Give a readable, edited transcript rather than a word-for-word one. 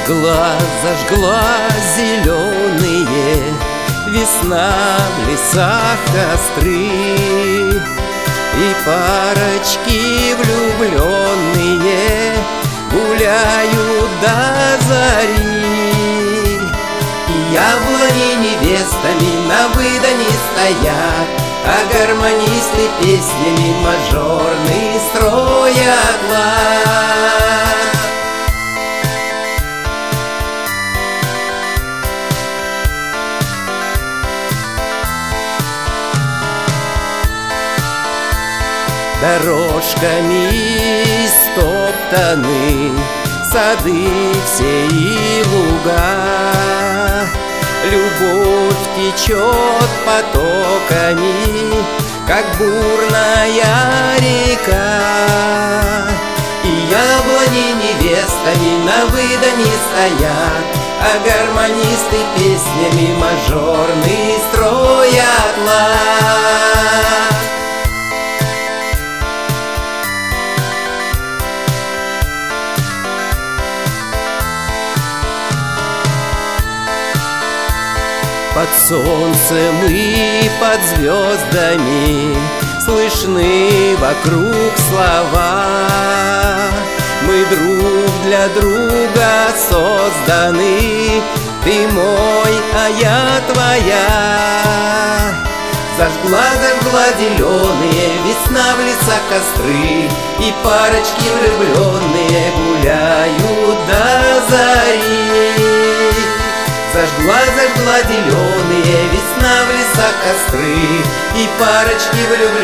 зажгла зеленые весна в лесах костры, и парочки влюбленные гуляют до зари. И яблони невестами на выдане стоят, а гармонисты песнями мажорный строят лад. Дорожками стоптаны сады все и луга, любовь течет потоками, как бурная река. И яблони невестами на выдане стоят, а гармонисты песнями мажорный строят лад. Под солнцем и под звездами слышны вокруг слова. Мы друг для друга созданы, ты мой, а я твоя. Зажгла зеленые весна в лесах костры, и парочки влюбленные гуляют до зари. Зажгла зеленые весна в лесах костры, и парочки влюбленные